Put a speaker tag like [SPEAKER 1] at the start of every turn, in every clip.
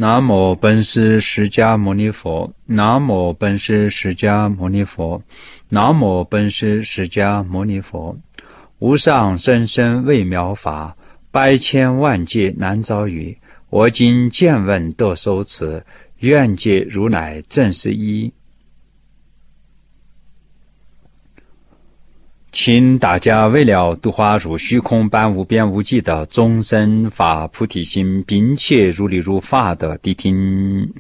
[SPEAKER 1] 南无本师释迦牟尼佛，南无本师释迦牟尼佛，南无本师释迦牟尼佛。无上甚深微妙法，百千万劫难遭遇。我今见闻得受持，愿解如来真实义。请大家为了度化如虚空般无边无际的众生发菩提心，并且如理如法的谛听。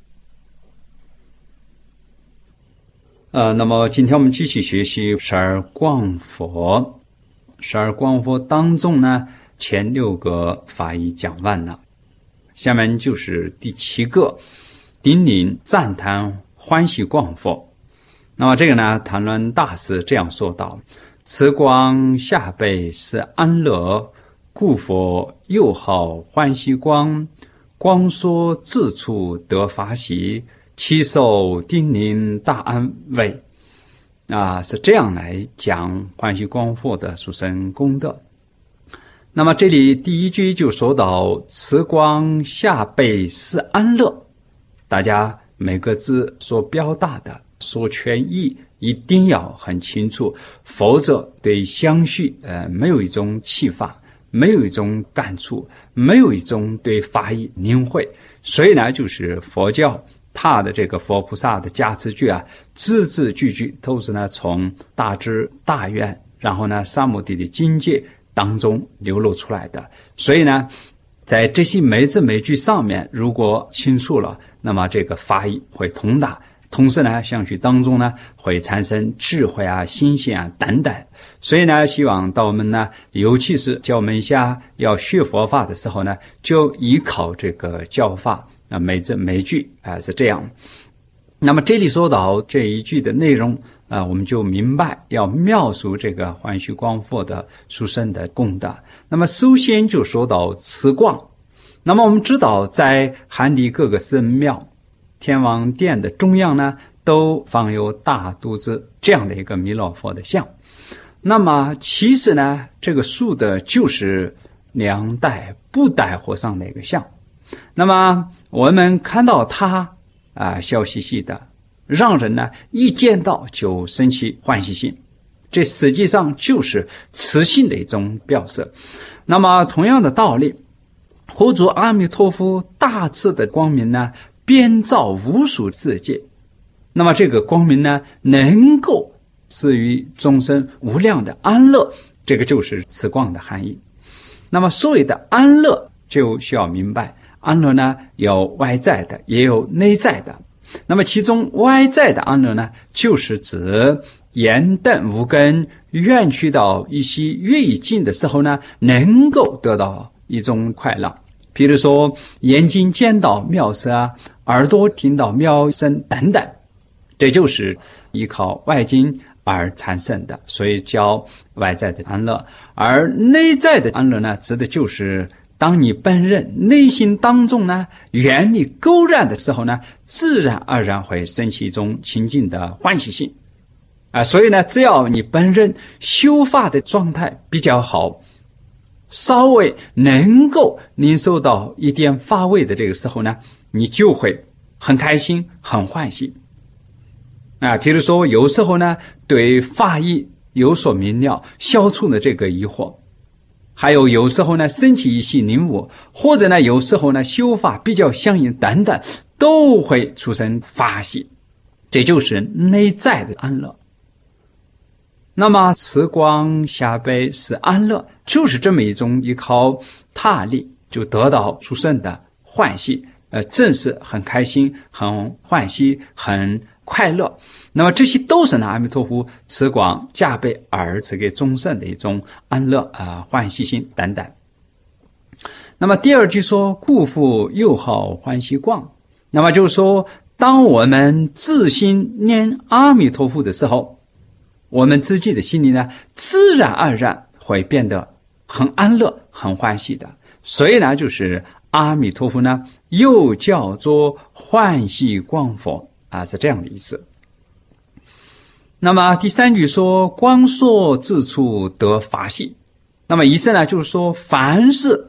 [SPEAKER 1] 那么今天我们继续学习十二光佛。十二光佛当中呢，前6个法义讲完了，下面就是第7个顶礼赞叹欢喜光佛。那么这个呢，谭鸾大师这样说道：此光下辈是安乐，故佛又号欢喜光。光说自处得法喜，其受叮咛大安慰。是这样来讲欢喜光佛的殊胜功德。那么这里第一句就说到此光下辈是安乐，大家每个字所表达的所权意一定要很清楚，否则对相续没有一种启发，没有一种感触，没有一种对法义领会。所以呢，就是佛教他的这个佛菩萨的加持句字字句句都是呢从大智大愿，然后呢三摩地的境界当中流露出来的。所以呢，在这些每字每句上面如果清楚了，那么这个法义会通达，同时呢相续当中呢会产生智慧心性等等。所以呢，希望到我们呢，尤其是教门下要学佛法的时候呢，就依靠这个教法，每字每句是这样。那么这里说到这一句的内容我们就明白要描述这个欢喜光佛的殊胜的功德。那么首先就说到此光。那么我们知道在汉地各个寺庙天王殿的中央呢，都放有大肚子这样的一个弥勒佛的像。那么其实呢，这个塑的就是2代布袋和尚的一个像。那么我们看到他笑嘻嘻的，让人呢一见到就生起欢喜心，这实际上就是慈心的一种表示。那么同样的道理，佛祖阿弥陀佛大慈的光明呢，遍照无数世界。那么这个光明呢，能够赐予众生无量的安乐，这个就是此光的含义。那么所谓的安乐，就需要明白安乐呢，有外在的，也有内在的。那么其中外在的安乐呢，就是指眼瞪五根远去到一些越近的时候呢，能够得到一种快乐。比如说眼睛见到妙色耳朵听到妙声等等，这就是依靠外境而产生的，所以叫外在的安乐。而内在的安乐呢，指的就是当你本人内心当中呢，远离勾染的时候呢，自然而然会升起一种清净的欢喜心所以呢，只要你本人修法的状态比较好，稍微能够领受到一点法味的这个时候呢，你就会很开心很欢喜比如说有时候呢，对法义有所明了，消除了这个疑惑，还有时候呢升起一些领悟，或者呢有时候呢修法比较相应等等，都会出生法喜，这就是内在的安乐。那么此光下辈是安乐，就是这么一种依靠他力就得到殊胜的欢喜，正是很开心很欢喜很快乐。那么这些都是呢阿弥陀佛此光加倍而赐给众生的一种安乐欢喜心等等。那么第二句说故复又号欢喜光，那么就是说当我们自心念阿弥陀佛的时候，我们自己的心里呢，自然而然会变得很安乐很欢喜的。所以呢，就是阿弥陀佛呢又叫做欢喜光佛是这样的意思。那么第三句说光说自处得法喜，那么意思呢就是说凡是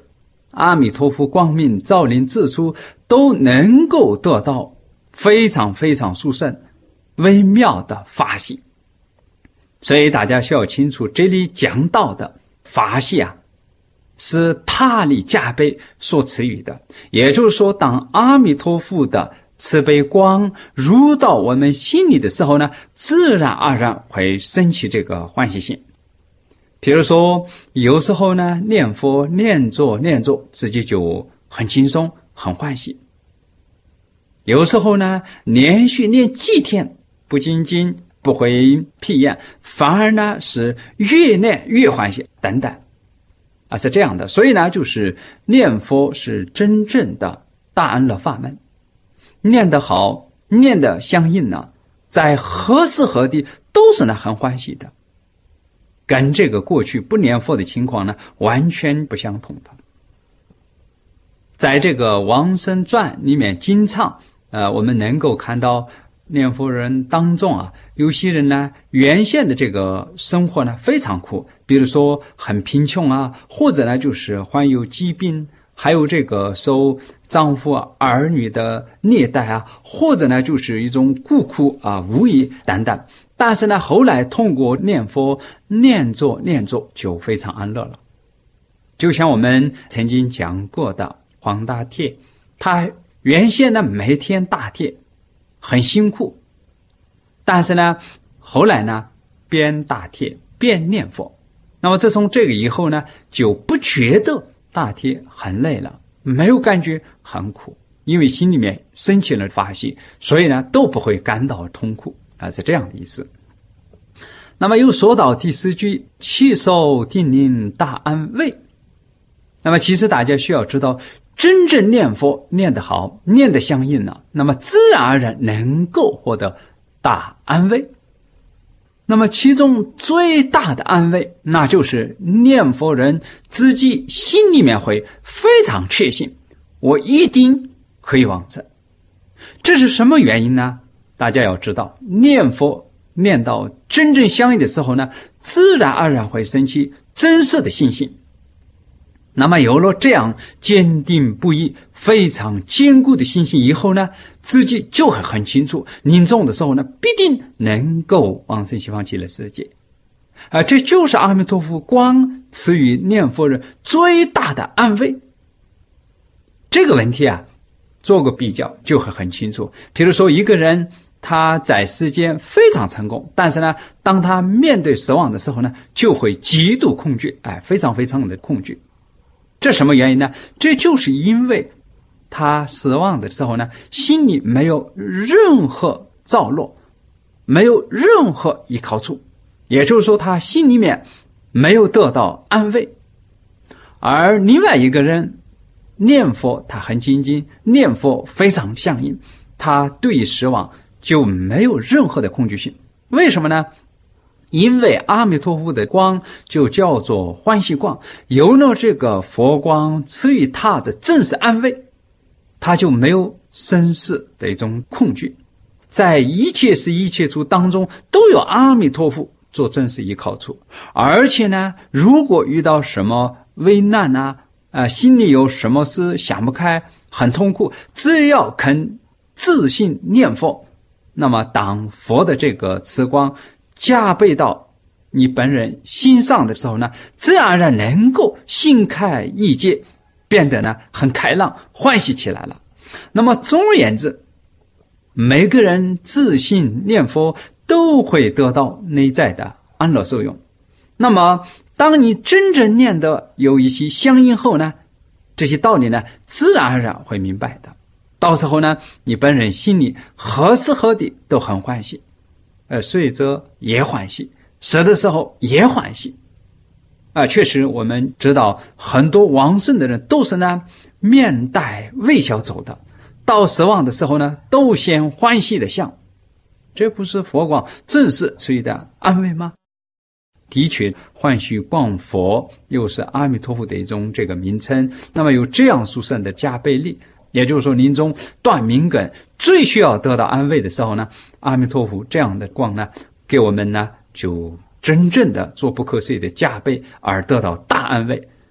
[SPEAKER 1] 阿弥陀佛光明照临自出，都能够得到非常非常殊胜微妙的法喜。所以大家需要清楚，这里讲到的法喜啊，是帕利加被所赐予的。也就是说，当阿弥陀佛的慈悲光入到我们心里的时候呢，自然而然会升起这个欢喜心。比如说，有时候呢，念佛念着自己就很轻松很欢喜。有时候呢，连续念几天，不仅仅不会疲厌，反而呢是越念越欢喜等等啊，是这样的。所以呢，就是念佛是真正的大安乐法门，念得好，念得相应呢，在何时何地都是呢很欢喜的，跟这个过去不念佛的情况呢完全不相同的。在这个往生传里面经常我们能够看到念佛人当中啊，有些人呢原先的这个生活呢非常苦，比如说很贫穷啊，或者呢就是患有疾病，还有这个受丈夫儿女的虐待啊，或者呢就是一种孤苦啊无依等等。但是呢后来通过念佛念着就非常安乐了。就像我们曾经讲过的黄大铁，他原先呢每天打铁很辛苦，但是呢后来呢边打铁边念佛，那么自从这个以后呢，就不觉得打铁很累了，没有感觉很苦，因为心里面升起了法喜，所以呢都不会感到痛苦啊，是这样的意思。那么又说到第4句，气受定宁大安慰。那么其实大家需要知道，真正念佛念得好，念得相应了，那么自然而然能够获得大安慰。那么其中最大的安慰，那就是念佛人自己心里面会非常确信，我一定可以往生。这是什么原因呢？大家要知道，念佛念到真正相应的时候呢，自然而然会升起真实的信心。那么有了这样坚定不移非常坚固的信心以后呢，自己就会很清楚，临终的时候呢必定能够往生西方极乐世界。这就是阿弥陀佛光赐予念佛人最大的安慰。这个问题啊，做个比较就会很清楚。比如说一个人他在世间非常成功，但是呢当他面对死亡的时候呢，就会极度恐惧，非常非常的恐惧。这什么原因呢？这就是因为他死亡的时候呢，心里没有任何着落，没有任何依靠处，也就是说他心里面没有得到安慰。而另外一个人念佛他很精进，念佛非常相应，他对于死亡就没有任何的恐惧性。为什么呢？因为阿弥陀佛的光就叫做欢喜光，有了这个佛光赐予他的正是安慰，他就没有生死的一种恐惧，在一切事一切处当中都有阿弥陀佛做正是依靠处。而且呢，如果遇到什么危难啊，心里有什么事想不开很痛苦，只要肯自信念佛，那么当佛的这个慈光加倍到你本人心上的时候呢，自然而然能够心开意解，变得呢很开朗欢喜起来了。那么总而言之，每个人自信念佛都会得到内在的安乐受用。那么当你真正念的有一些相应后呢，这些道理呢自然而然会明白的，到时候呢你本人心里何时何地都很欢喜，睡着也欢喜，死的时候也欢喜。确实我们知道很多往生的人都是呢面带微笑走的，到死亡的时候呢都显欢喜的相。这不是佛光正是赐予的安慰吗？的确，欢喜光佛又是阿弥陀佛的一种这个名称。那么有这样殊胜的加倍力，也就是说临终断命根最需要得到安慰的时候呢，阿弥陀佛这样的光呢给我们呢就真正的做不可思议的加倍而得到大安慰。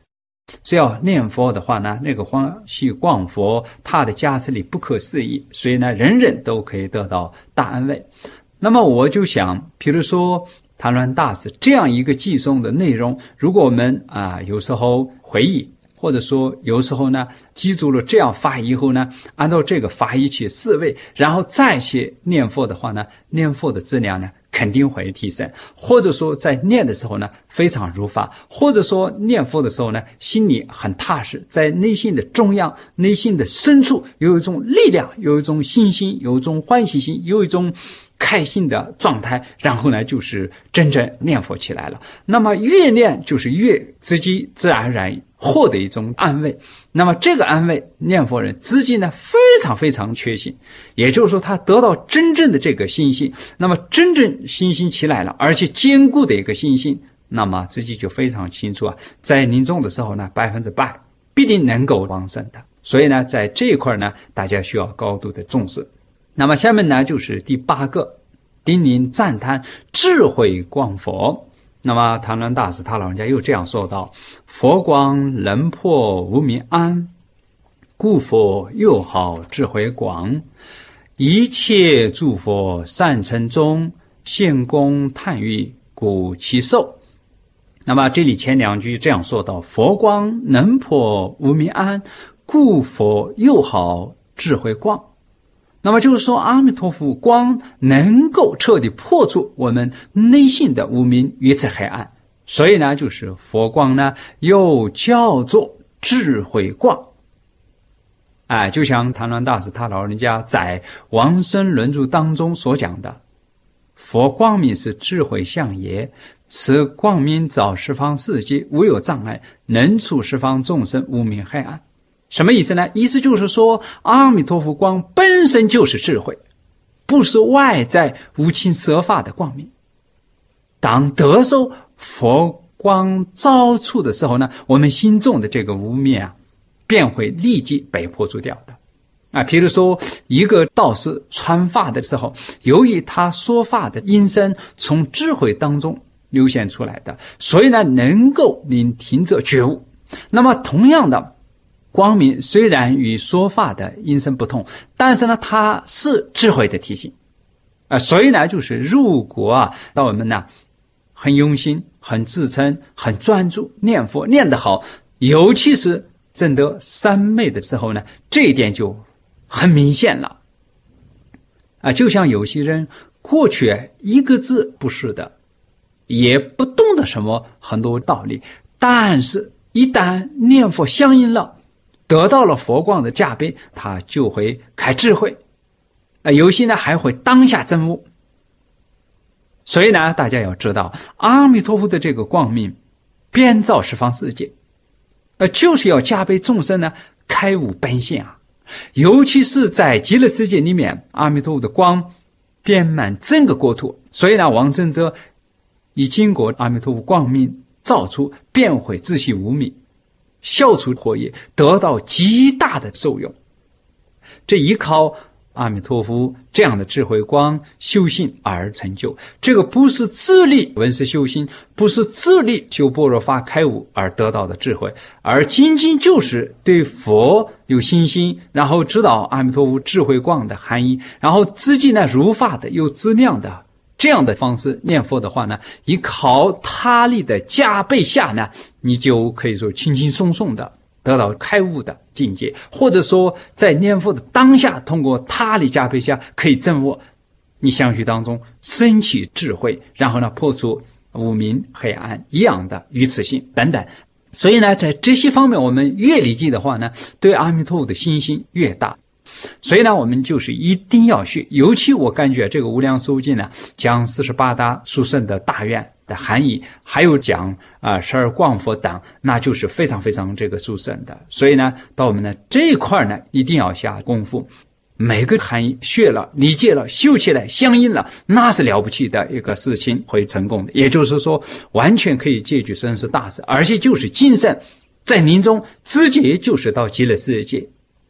[SPEAKER 1] 只要念佛的话呢，那个欢喜光佛他的加持力不可思议，所以呢人人都可以得到大安慰。那么我就想，比如说谭鸾大师这样一个寄送的内容，如果我们有时候回忆，或者说有时候呢记住了这样法以后呢，按照这个法义去思维，然后再去念佛的话呢，念佛的质量呢肯定会提升，或者说在念的时候呢非常如法，或者说念佛的时候呢心里很踏实，在内心的中央、内心的深处有一种力量，有一种信心，有一种欢喜心，有一种开心的状态，然后呢就是真正念佛起来了。那么越念就是越自己自然而然获得一种安慰，那么这个安慰念佛人自己呢非常非常确信，也就是说他得到真正的这个信心，那么真正信心起来了，而且坚固的一个信心，那么自己就非常清楚在临终的时候呢100%必定能够往生的。所以呢在这一块呢大家需要高度的重视。那么下面呢就是第8个，叮咛赞叹智慧光佛。那么谭鸾大师他老人家又这样说道：佛光能破无明暗，故佛又好智慧广，一切诸佛善成中，现功叹誉故其寿。那么这里前2句这样说到：佛光能破无明暗，故佛又好智慧广。那么就是说阿弥陀佛光能够彻底破除我们内心的无明愚痴黑暗，所以呢就是佛光呢又叫做智慧光。就像谭鸾大师他老人家在往生论著当中所讲的，佛光明是智慧相也，此光明照十方世界，无有障碍，能除十方众生无明黑暗。什么意思呢？意思就是说阿弥陀佛光本身就是智慧，不是外在无情色法的光明。当得受佛光照出的时候呢，我们心中的这个无明便会立即被破除掉的。譬如说一个道士传法的时候，由于他说法的音声从智慧当中流现出来的，所以呢能够令听者觉悟。那么同样的，光明虽然与说法的音声不同，但是呢它是智慧的体现。所以呢就是如果到我们呢很用心、很自称、很专注念佛念得好，尤其是证得三昧的时候呢，这一点就很明显了。就像有些人过去一个字不是的，也不懂得什么很多道理，但是一旦念佛相应了，得到了佛光的加被，他就会开智慧，有些呢还会当下证悟。所以呢大家要知道，阿弥陀佛的这个光明遍照十方世界，就是要加被众生呢开悟本性尤其是在极乐世界里面，阿弥陀佛的光遍满整个国土，所以呢往生者以经过阿弥陀佛光明照出，便会自息无明，消除惑业，得到极大的受用。这依靠阿弥陀佛这样的智慧光修行而成就，这个不是自力闻思修行，不是自力修般若法开悟而得到的智慧，而仅仅就是对佛有信心，然后知道阿弥陀佛智慧光的含义，然后自己呢如法的有质量的这样的方式念佛的话呢，依靠他力的加倍下呢，你就可以说轻轻松松的得到开悟的境界，或者说在念佛的当下，通过他力加倍下可以证悟你相续当中升起智慧，然后呢破除无明黑暗一样的愚痴性等等。所以呢在这些方面我们越理解的话呢，对阿弥陀佛的信心越大。所以呢我们就是一定要学，尤其我感觉这个无量寿经呢讲48大殊胜的大愿的含义，还有讲12光佛等，那就是非常非常这个殊胜的。所以呢到我们呢这一块呢一定要下功夫，每个含义学了理解了修起来相应了，那是了不起的一个事情，会成功的。也就是说完全可以解决生死大事，而且就是今生在临终直接就是到极乐世界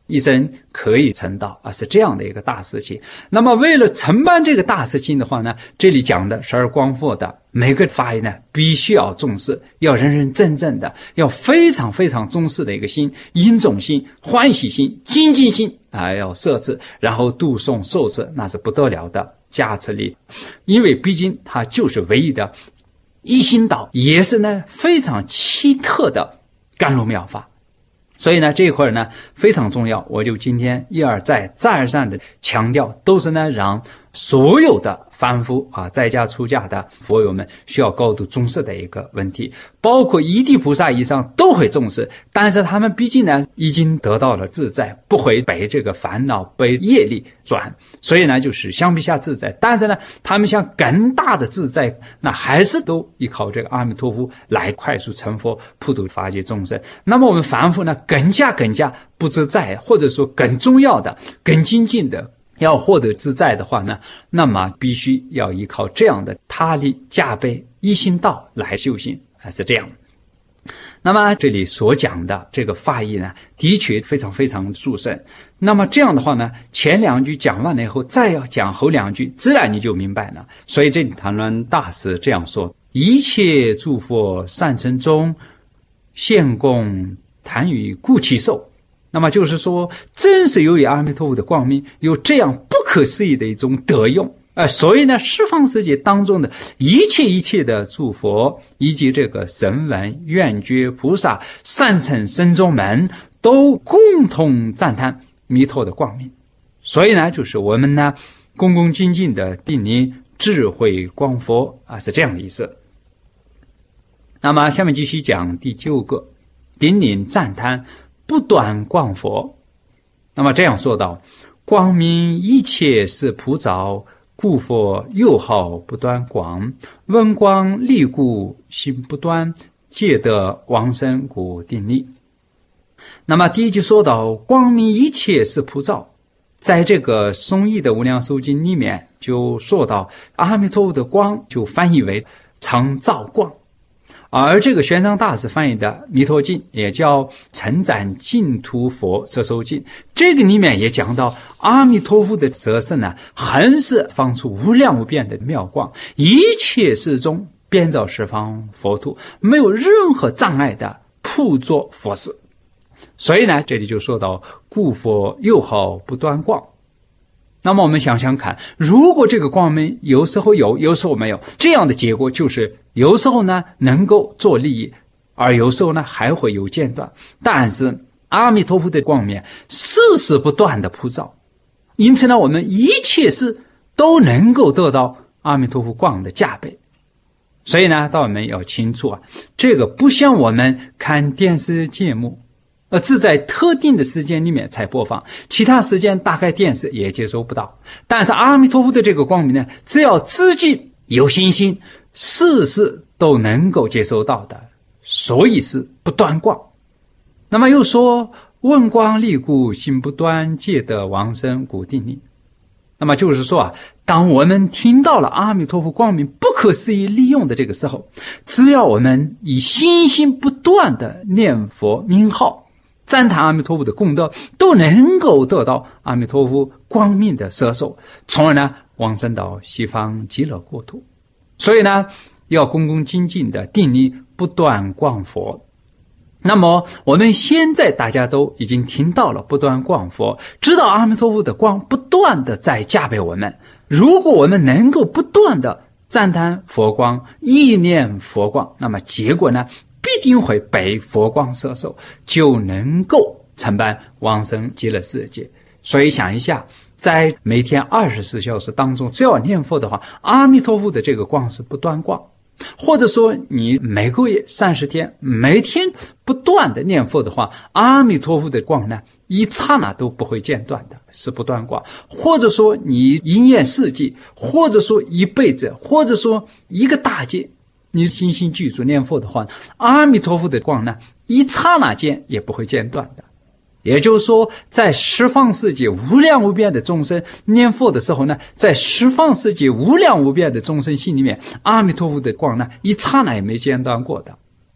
[SPEAKER 1] 一生可以成道是这样的一个大事情。那么为了承办这个大事情的话呢，这里讲的十二光佛的每个法义呢，必须要重视，要认认真真的，要非常非常重视的一个心，殷重心、欢喜心、精进心要摄持，然后读诵受持，那是不得了的加持力。因为毕竟它就是唯一的一心道，也是呢非常奇特的甘露妙法。所以呢，这一块呢非常重要，我就今天一而再再而三的强调，都是呢让所有的凡夫在家出家的佛友们需要高度重视的一个问题，包括一地菩萨以上都会重视，但是他们毕竟呢已经得到了自在，不会被这个烦恼被业力转，所以呢就是相比下自在，但是呢他们想更大的自在，那还是都依靠这个阿弥陀佛来快速成佛，普度法界众生。那么我们凡夫呢更加不自在，或者说更重要的更精进的要获得自在的话呢，那么必须要依靠这样的他力加倍一心道来修行，是这样。那么这里所讲的这个法义呢，的确非常非常殊胜。那么这样的话呢，前两句讲完了以后，再要讲后两句，自然你就明白了。所以这里谭鸾大师这样说：一切诸佛善成中，现供谈于故其受。那么就是说，正是由于阿弥陀佛的光明有这样不可思议的一种德用，所以呢，十方世界当中的一切的诸佛以及这个声闻、缘觉、菩萨、善乘僧众们都共同赞叹弥陀的光明。所以呢，就是我们呢恭恭敬敬的顶礼智慧光佛是这样的意思。那么下面继续讲第9个，顶礼赞叹不断光佛。那么这样说道：光明一切是普照，故佛又好不断光，闻光利故心不断，皆得往生故顶礼。那么第一句说到光明一切是普照，在这个颂义的无量寿经里面就说到阿弥陀佛的光就翻译为常照光，而这个玄奘大师翻译的弥陀经也叫承赞净土佛摄受经，这个里面也讲到阿弥陀佛的舍身呢，横是放出无量无边的妙光，一切事中遍照十方佛土，没有任何障碍的普作佛事。所以呢，这里就说到故佛又好不断光。那么我们想想看，如果这个光明有时候有，有时候没有，这样的结果就是有时候呢能够做利益，而有时候呢还会有间断。但是阿弥陀佛的光明世世不断的普照，因此呢我们一切事都能够得到阿弥陀佛光的加倍。所以呢道友们要清楚这个不像我们看电视节目只在特定的时间里面才播放，其他时间大概电视也接收不到。但是阿弥陀佛的这个光明呢，只要自己有信心，事事都能够接收到的，所以是不断光。那么又说闻光利故心不断，皆得往生故顶礼。那么就是说当我们听到了阿弥陀佛光明不可思议利用的这个时候，只要我们以心不断的念佛名号，赞叹阿弥陀佛的功德，都能够得到阿弥陀佛光明的摄受，从而呢往生到西方极乐国土。所以呢要恭恭敬敬的顶礼不断光佛。那么我们现在大家都已经听到了不断光佛，知道阿弥陀佛的光不断的在加倍我们。如果我们能够不断的赞叹佛光，意念佛光，那么结果呢必定会被佛光摄受，就能够承办往生极乐世界。所以想一下，在每天24小时当中，只要念佛的话，阿弥陀佛的这个光是不断光。或者说你每个月30天每天不断的念佛的话，阿弥陀佛的光呢一刹那都不会间断的，是不断光。或者说你一年四季，或者说一辈子，或者说一个大劫，你心心具足念佛的话，阿弥陀佛的光呢一刹那间也不会间断的。也就是说，在十方世界无量无边的众生念佛的时候呢，在十方世界无量无边的众生心里面，阿弥陀佛的光呢一刹那也没间断过的。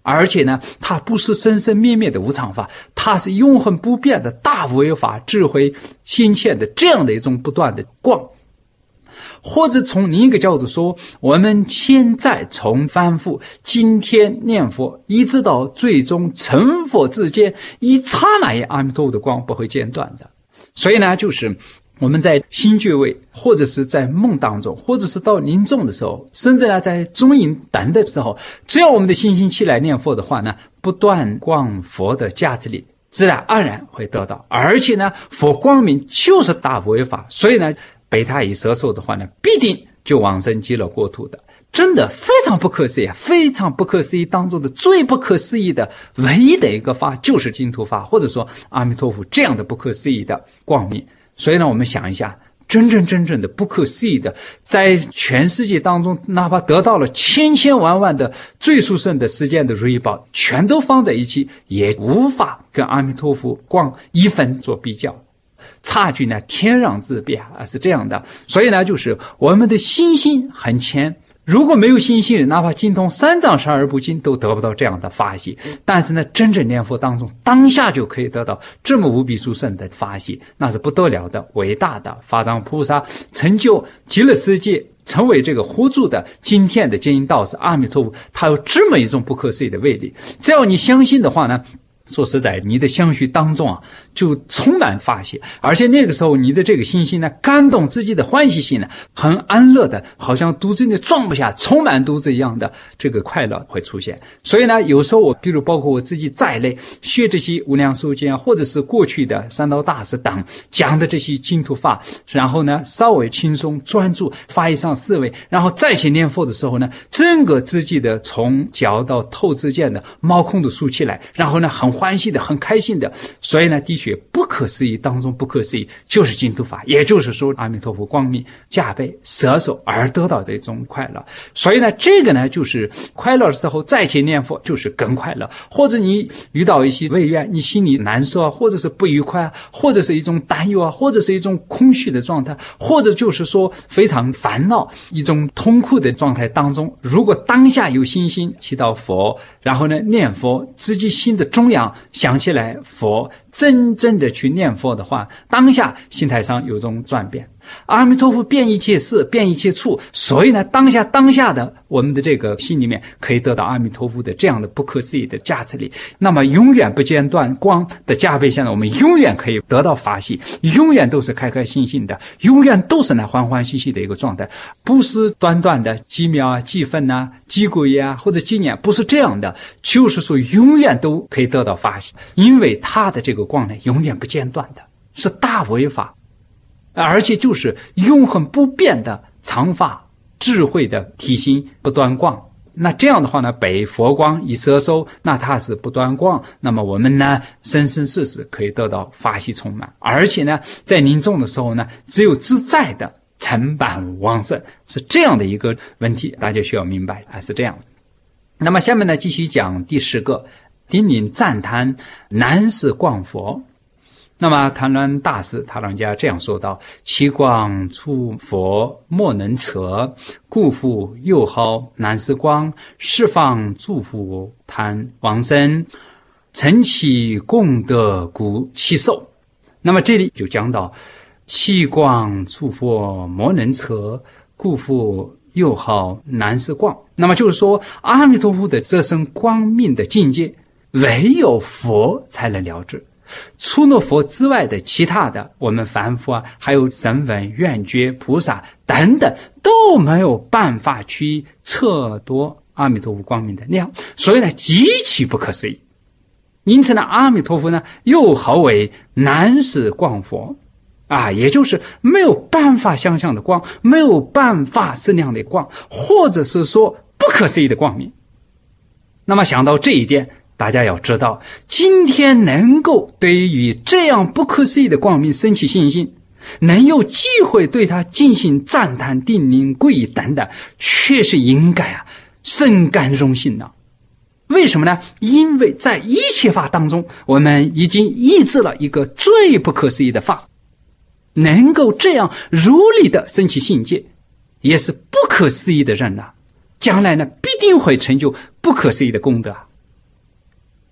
[SPEAKER 1] 而且呢，它不是生生灭灭的无常法，它是永恒不变的大无为法，智慧心切的这样的一种不断的光。或者从另一个角度说，我们现在从反复今天念佛一直到最终成佛之间，一刹那阿弥陀佛的光不会间断的。所以呢，就是我们在心觉位，或者是在梦当中，或者是到临终的时候，甚至呢在中阴等的时候，只要我们的心性起来念佛的话呢，不断光佛的价值力自然而然会得到。而且呢，佛光明就是大无为法，所以呢被他一摄受的话呢，必定就往生极乐国土的。真的非常不可思议，非常不可思议当中的最不可思议的唯一的一个法，就是净土法，或者说阿弥陀佛这样的不可思议的光明。所以呢，我们想一下，真正的不可思议的，在全世界当中，哪怕得到了千千万万的最殊胜的时间的如意宝，全都放在一起，也无法跟阿弥陀佛光一分做比较，差距呢天壤之别啊，是这样的。所以呢，就是我们的心性很浅，如果没有心性，哪怕精通三藏十二部经都得不到这样的法喜。但是呢，真正念佛当中，当下就可以得到这么无比殊胜的法喜，那是不得了的伟大的法藏菩萨成就极乐世界，成为这个活住的今天的接引道士阿弥陀佛，他有这么一种不可思议的威力。只要你相信的话呢，说实在，你的相续当中啊，就充满法喜，而且那个时候你的这个心性呢，感动自己的欢喜心呢，很安乐的，好像肚子里装不下，充满肚子一样的这个快乐会出现。所以呢，有时候我比如包括我自己在内学这些无量寿经啊，或者是过去的三道大师等讲的这些净土法，然后呢稍微轻松专注发一上思维，然后再去念佛的时候呢，整个自己的从脚到头之间的毛孔都竖起来，然后呢很欢喜的，很开心的。所以呢，的确不可思议当中不可思议，就是净土法，也就是说阿弥陀佛光明加倍摄受而得到的一种快乐。所以呢，这个呢就是快乐的时候再去念佛就是更快乐。或者你遇到一些违愿，你心里难受啊，或者是不愉快啊，或者是一种担忧啊，或者是一种空虚的状态，或者就是说非常烦恼一种痛苦的状态当中，如果当下有信心祈祷佛，然后呢念佛，自己心的中央想起来佛，真正的去念佛的话，当下心态上有种转变。阿弥陀佛遍一切事，遍一切处，所以呢，当下的我们的这个心里面可以得到阿弥陀佛的这样的不可思议的加持力，那么永远不间断光的加倍下呢，我们永远可以得到法喜，永远都是开开心心的，永远都是呢欢欢喜喜的一个状态，不是短短的几秒啊、几分啊、几个月啊或者几年，不是这样的，就是说永远都可以得到法喜，因为它的这个光呢永远不间断的，是大为法，而且就是永恒不变的常法智慧的体性不断光。那这样的话呢，被佛光一摄受，那它是不断光，那么我们呢生生世世可以得到法喜充满，而且呢在临终的时候呢，只有自在的成办往生，是这样的一个问题，大家需要明白是这样。那么下面呢继续讲第10个，叮咛赞叹南是光佛。那么谭鸾大师他让家这样说道：其光出佛莫能测，故复又号南是光，十方诸佛谈往生，成其功德故其寿。那么这里就讲到其光出佛莫能测，故复又号南是光。那么就是说，阿弥陀佛的这身光明的境界，唯有佛才能了知。除了佛之外的其他的我们凡夫啊，还有声闻、缘觉、菩萨等等，都没有办法去测度阿弥陀佛光明的量，所以呢极其不可思议。因此呢，阿弥陀佛呢又号为南是光佛啊，也就是没有办法想象的光，没有办法思量的光，或者是说不可思议的光明。那么想到这一点，大家要知道，今天能够对于这样不可思议的光明升起信心，能有机会对他进行赞叹、叮咛、皈依等等，确实应该深感荣幸了。为什么呢？因为在一切法当中，我们已经抑制了一个最不可思议的法，能够这样如理的升起信戒，也是不可思议的人将来呢必定会成就不可思议的功德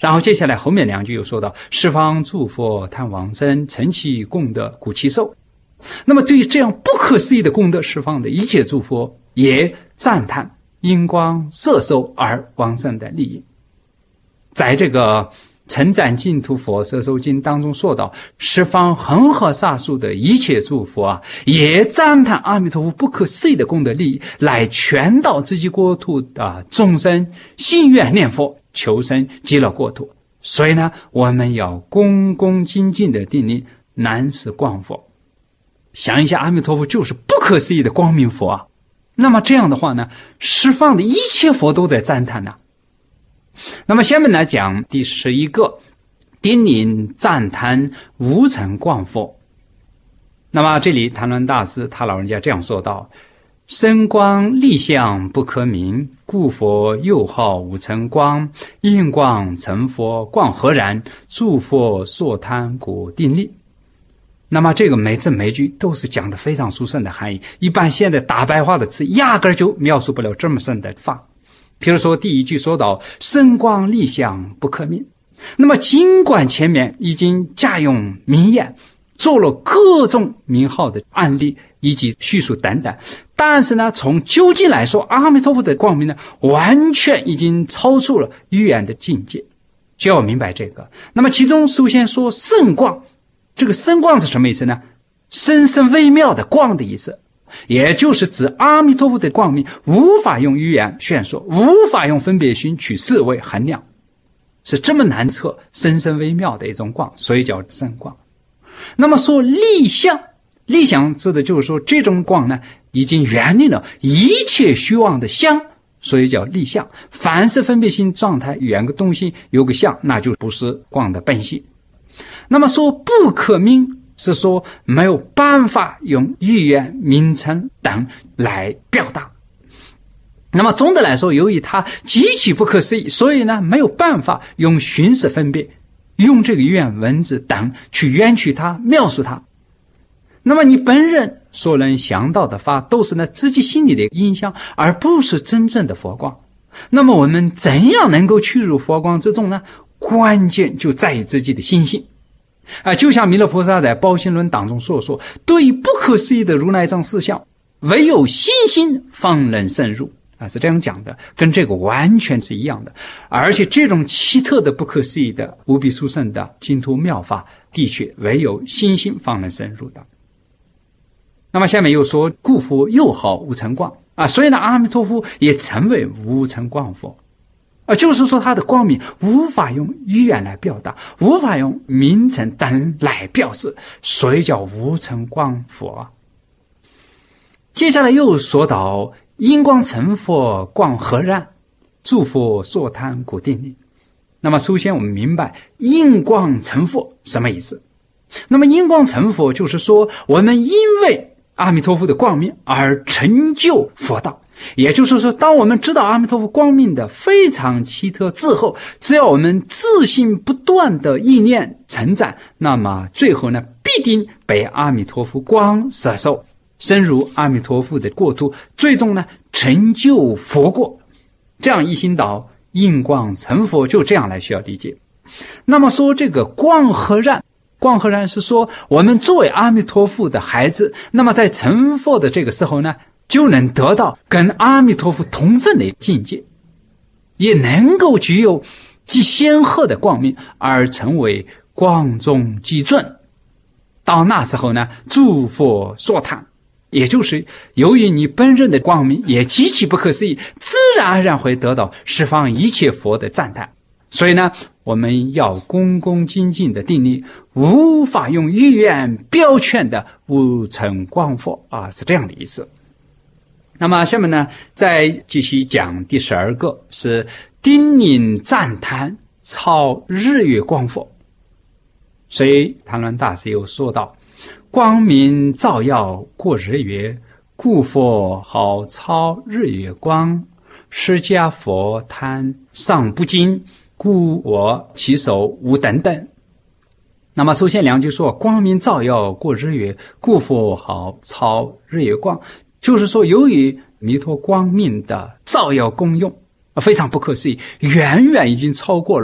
[SPEAKER 1] 然后接下来后面2句又说到十方诸佛贪往生，成其功德故其寿。那么对于这样不可思议的功德十方的一切诸佛，也赞叹因光摄受而往生的利益。在这个称赞净土佛摄受经当中说到，十方恒河沙数的一切诸佛啊，也赞叹阿弥陀佛不可思议的功德利益，来劝导自己国土的众生信愿念佛，求生极乐国土。所以呢，我们要恭恭敬敬的顶礼南无光佛。想一下，阿弥陀佛就是不可思议的光明佛啊。那么这样的话呢，十方的一切佛都在赞叹呢。那么下面来讲第11个，顶礼赞叹无尘光佛。那么这里谭鸾大师他老人家这样说道：身光立相不可名，故佛又号无尘光。因光成佛光何然？诸佛所贪故定力。那么这个每字每句都是讲的非常殊胜的含义，一般现在大白话的词压根就描述不了这么深的法。比如说第1句说到身光立相不可名，那么尽管前面已经加用名言，做了各种名号的案例以及叙述等等，但是呢，从究竟来说，阿弥陀佛的光明呢，完全已经超出了语言的境界，就要明白这个。那么其中首先说圣光，这个圣光是什么意思呢？深深微妙的光的意思，也就是指阿弥陀佛的光明无法用语言宣说，无法用分别心取事为衡量，是这么难测深深微妙的一种光，所以叫圣光。那么说立相，立相指的就是说这种光呢，已经远离了一切虚妄的相，所以叫立相。凡是分别心状态远个东西有个相，那就不是光的本性。那么说不可名，是说没有办法用语言名称等来表达。那么总的来说，由于它极其不可思议，所以呢没有办法用寻识分别，用这个语言文字等去圆曲它描述它。那么你本人所能想到的法，都是呢自己心里的印象，而不是真正的佛光。那么我们怎样能够去入佛光之中呢？关键就在于自己的心性。就像弥勒菩萨在宝心论当中所说，对于不可思议的如来藏事相，唯有心性方能深入，是这样讲的，跟这个完全是一样的。而且这种奇特的不可思议的无比殊胜的净土妙法，的确唯有心性方能深入的。那么下面又说故佛又号无尘光，所以呢阿弥陀佛也称为无尘光佛，就是说他的光明无法用语言来表达，无法用名称等来表示，所以叫无尘光佛。接下来又说到因光成佛光何然？诸佛所贪故定力。那么首先我们明白因光成佛什么意思。那么因光成佛就是说我们因为阿弥陀佛的光明而成就佛道，也就是说当我们知道阿弥陀佛光明的非常奇特之后，只要我们自信不断的意念成长，那么最后呢必定被阿弥陀佛光摄受，深入阿弥陀佛的国土，最终呢成就佛国。这样一心道因光成佛，就这样来需要理解。那么说这个光何然？光何然是说我们作为阿弥陀佛的孩子，那么在成佛的这个时候呢，就能得到跟阿弥陀佛同分的境界，也能够具有极显赫的光明，而成为光中极尊。到那时候呢，诸佛所叹，也就是由于你本人的光明也极其不可思议，自然而然会得到十方一切佛的赞叹。所以呢，我们要恭恭敬敬的顶礼无法用语言标劝的无尘光佛，是这样的意思。那么下面呢，再继续讲第12个，是顶礼赞叹超日月光佛。所以谭鸾大师又说道，光明照耀过日月，故佛号超日月光。释迦佛贪上不尽，故我其手无等等。那么首先两句说光明照耀过日月，故佛号超日月光，就是说由于弥陀光明的照耀功用非常不可思议，远远已经超过了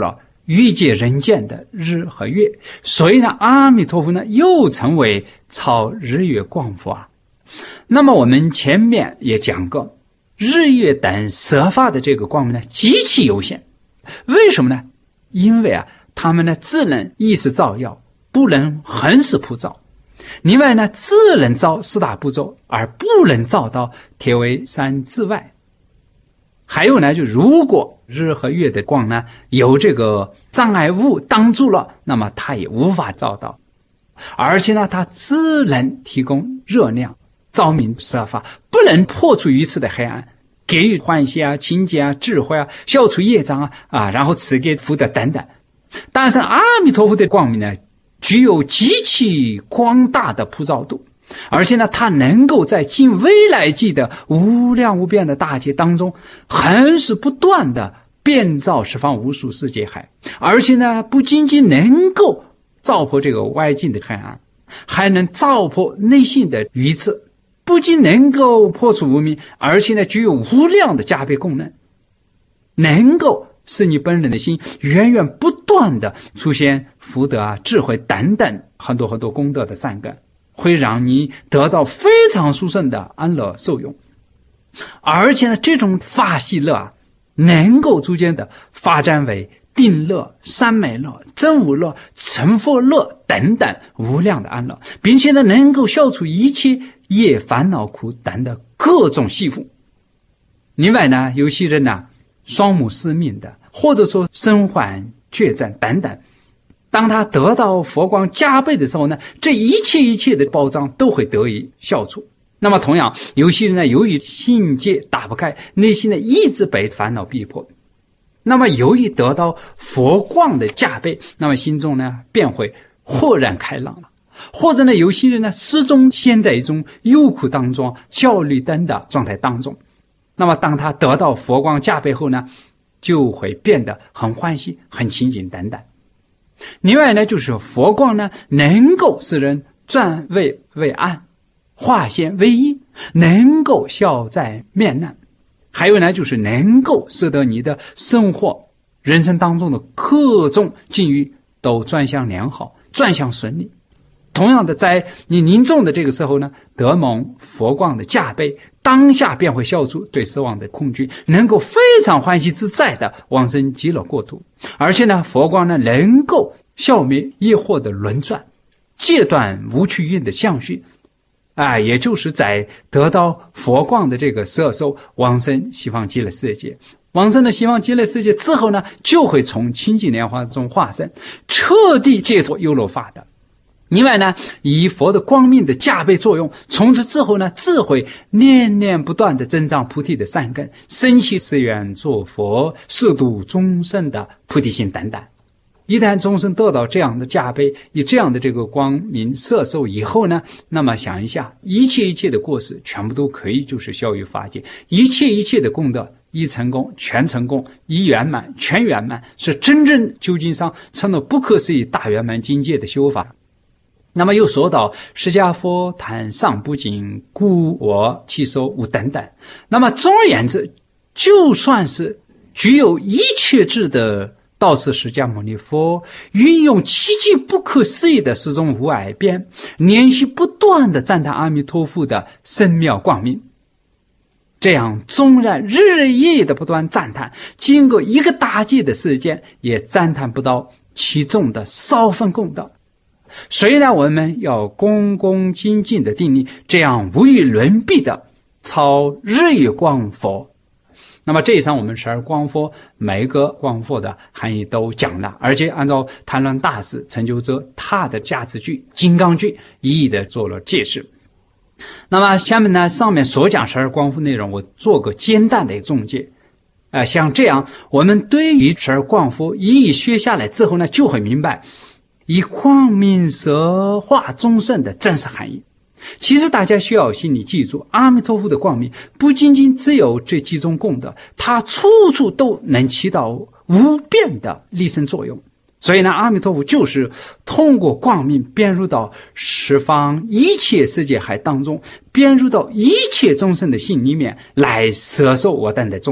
[SPEAKER 1] 欲界人间的日和月，所以呢，阿弥陀佛呢又成为超日月光佛啊。那么我们前面也讲过，日月等色法的这个光明呢极其有限，为什么呢？因为他们呢只能意识照耀，不能恒时普照。另外呢，只能照四大部洲，而不能照到铁围山之外。还有呢，就如果日和月的光呢有这个障碍物挡住了，那么它也无法照到。而且呢，它只能提供热量，照明色法，不能破除愚痴的黑暗，给予欢喜清洁智慧消除业障然后赐给福德等等。但是阿弥陀佛的光明呢具有极其广大的普照度，而且呢，它能够在尽未来际的无量无边的大界当中，恒时不断的遍照十方无数世界海，而且呢，不仅仅能够照破这个外境的黑暗，还能照破内心的愚痴，不仅能够破除无明，而且呢，具有无量的加倍功能，能够使你本人的心源源不断的出现福德智慧等等很多很多功德的善根，会让你得到非常殊胜的安乐受用。而且呢，这种法喜乐能够逐渐的发展为定乐、三昧乐、真无乐、成佛乐等等无量的安乐，并且呢，能够消除一切业烦恼苦等的各种系缚。另外呢，有些人双目失明的，或者说身患绝症等等，当他得到佛光加倍的时候呢，这一切的报障都会得以消除。那么同样，有些人呢，由于心结打不开，内心呢一直被烦恼逼迫，那么由于得到佛光的加倍，那么心中呢便会豁然开朗了。或者呢，有些人呢始终陷在一种忧苦当中、焦虑等的状态当中，那么当他得到佛光加倍后呢，就会变得很欢喜、很清净等等。另外呢，就是佛光呢能够使人转危为安，化险为夷，能够消灾免难。还有呢，就是能够使得你的生活人生当中的各种境遇都转向良好，转向顺利。同样的，在你临终的这个时候呢，得蒙佛光的加倍，当下便会消除对死亡的恐惧，能够非常欢喜自在的往生极乐国土。而且呢，佛光呢能够消灭业惑的轮转，戒断无趣运的相续，也就是在得到佛光的这个时候往生西方极乐世界。往生的西方极乐世界之后呢，就会从清净莲花中化身，彻底解脱忧乐法的。另外呢，以佛的光明的加倍作用，从此之后呢，智慧念念不断的增长菩提的善根，生起誓愿做佛，示度众生的菩提心等等。一旦众生得到这样的加倍，以这样的这个光明摄受以后呢，那么想一下，一切的过失全部都可以就是消于法界，一切的功德一成功全成功，一圆满全圆满，是真正究竟上成了不可思议大圆满境界的修法。那么又说到释迦佛谈上不净，故我其受无等等。那么总而言之，就算是具有一切智的道次释迦牟尼佛，运用奇迹不可思议的十种无碍变，连续不断的赞叹阿弥陀佛的深妙光明。这样纵然日日夜夜的不断赞叹，经过一个大劫的时间，也赞叹不到其中的少分功德。所以呢，我们要恭恭敬敬的定力，这样无与伦比的超日月光佛。那么这一上我们12光佛每一个光佛的含义都讲了，而且按照谭鸾大师成就者他的加持句、金刚句一一的做了解释。那么下面呢，上面所讲12光佛内容，我做个简单的总结。像这样，我们对于12光佛一一学下来之后呢，就会明白以光明摄化众生的真实含义。其实大家需要心里记住，阿弥陀佛的光明不仅仅只有这几种功德，它处处都能起到无边的利生作用。所以呢，阿弥陀佛就是通过光明遍入到十方一切世界海当中，遍入到一切众生的心里面，来摄受我等的众生。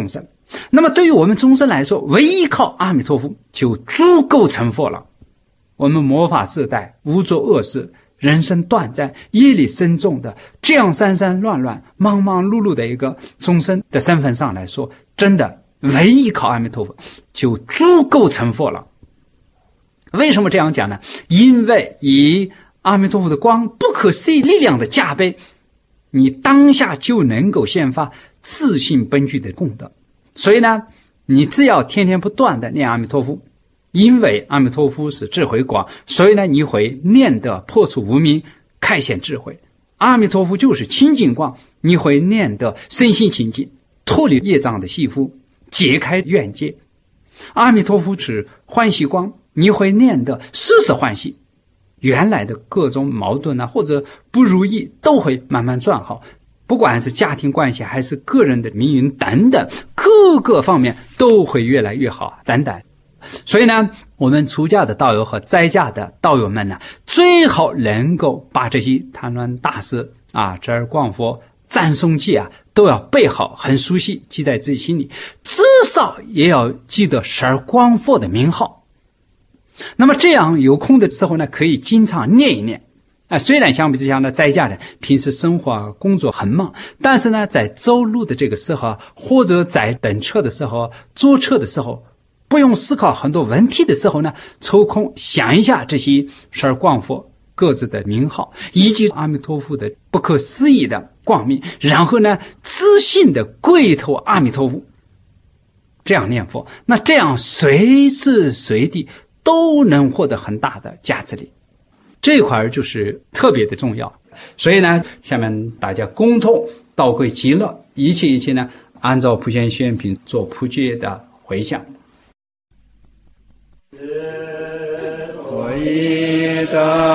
[SPEAKER 1] 那么对于我们众生来说，唯一靠阿弥陀佛就足够成佛了。我们末法世代无作恶事，人生短暂，业力深重的这样山山乱乱忙忙碌碌的一个众生的身份上来说，真的唯一靠阿弥陀佛就足够成佛了。为什么这样讲呢？因为以阿弥陀佛的光不可思议力量的加倍，你当下就能够现发自性本具的功德。所以呢，你只要天天不断的念阿弥陀佛，因为阿弥陀佛是智慧光，所以呢，你会念得破除无明，开显智慧。阿弥陀佛就是清净光，你会念得身心清净，脱离业障的系缚，解开怨结。阿弥陀佛是欢喜光，你会念得时时欢喜，原来的各种矛盾或者不如意都会慢慢转好，不管是家庭关系还是个人的命运等等，各个方面都会越来越好等等。所以呢，我们出家的道友和在家的道友们呢，最好能够把这些谭鸾大师折尔光佛、赞颂记都要背好，很熟悉，记在自己心里，至少也要记得十二光佛的名号。那么这样有空的时候呢，可以经常念一念。虽然相比之下呢，在家人平时生活工作很忙，但是呢，在走路的这个时候，或者在等车的时候、坐车的时候，不用思考很多问题的时候呢，抽空想一下这些十二光佛各自的名号，以及阿弥陀佛的不可思议的光明，然后呢，自信的跪头阿弥陀佛，这样念佛，那这样随时随地都能获得很大的价值力。这一块就是特别的重要。所以呢，下面大家共同道归极乐，一切呢，按照普贤宣品做普觉的回向。我以的